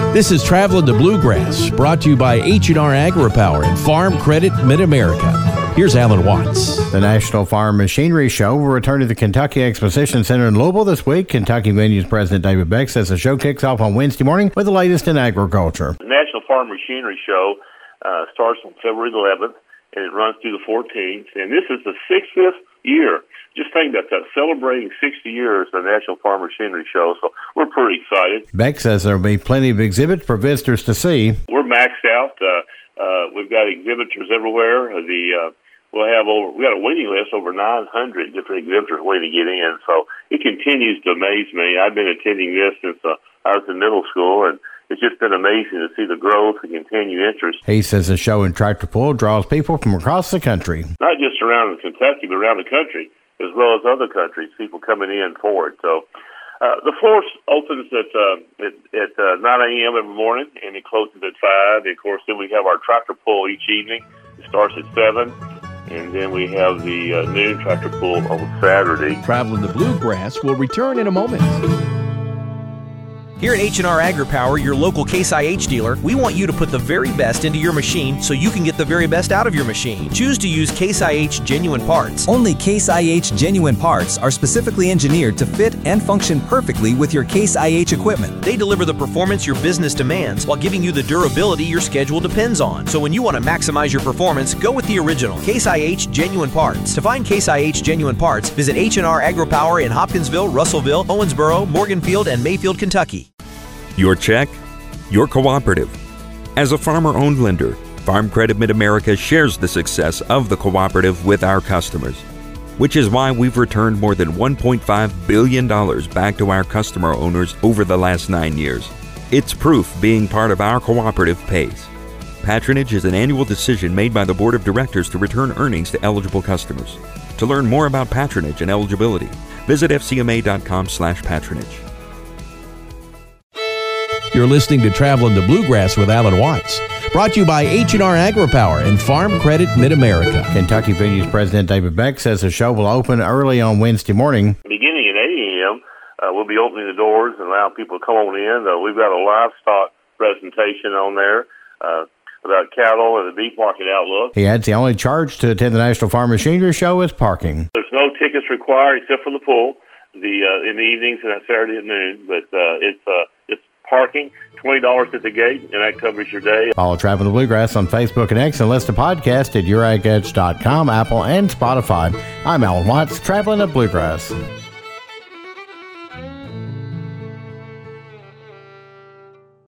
This is Traveling the Bluegrass, brought to you by H&R AgriPower and Farm Credit Mid-America. Here's Alan Watts. The National Farm Machinery Show will return to the Kentucky Exposition Center in Louisville this week. Kentucky Venue's President David Beck says the show kicks off on Wednesday morning with the latest in agriculture. The National Farm Machinery Show starts on February 11th, and it runs through the 14th. And this is the 60th year. Just think about that, celebrating 60 years of the National Farm Machinery Show. So we're pretty excited. Beck says there will be plenty of exhibits for visitors to see. We're maxed out. We've got exhibitors everywhere. We got a waiting list, over 900 different exhibitors waiting to get in. So it continues to amaze me. I've been attending this since I was in middle school, and it's just been amazing to see the growth and continued interest. He says the show in tractor pull draws people from across the country. Not just around Kentucky, but around the country, as well as other countries, people coming in for it. So the floor opens at 9 a.m. every morning, and it closes at 5. And of course, then we have our tractor pull each evening. It starts at 7. And then we have the noon tractor pull on Saturday. Traveling the Bluegrass will return in a moment. Here at H&R AgriPower, your local Case IH dealer, we want you to put the very best into your machine so you can get the very best out of your machine. Choose to use Case IH genuine parts. Only Case IH genuine parts are specifically engineered to fit and function perfectly with your Case IH equipment. They deliver the performance your business demands while giving you the durability your schedule depends on. So when you want to maximize your performance, go with the original Case IH genuine parts. To find Case IH genuine parts, visit H&R AgriPower in Hopkinsville, Russellville, Owensboro, Morganfield, and Mayfield, Kentucky. Your check, your cooperative. As a farmer-owned lender, Farm Credit Mid-America shares the success of the cooperative with our customers, which is why we've returned more than $1.5 billion back to our customer owners over the last 9 years. It's proof being part of our cooperative pays. Patronage is an annual decision made by the Board of Directors to return earnings to eligible customers. To learn more about patronage and eligibility, visit fcma.com/patronage. You're listening to Traveling the Bluegrass with Alan Watts, brought to you by H&R AgriPower and Farm Credit Mid-America. Kentucky Venue's President David Beck says the show will open early on Wednesday morning. Beginning at 8 a.m., we'll be opening the doors and allowing people to come on in. We've got a livestock presentation on there about cattle and the beef market outlook. He adds the only charge to attend the National Farm Machinery Show is parking. There's no tickets required except for the pool in the evenings and on Saturday at noon, but it's parking, $20 at the gate, and that covers your day. Follow Traveling the Bluegrass on Facebook and X and listen to podcasts at youragedge.com, Apple, and Spotify. I'm Alan Watts, Traveling the Bluegrass.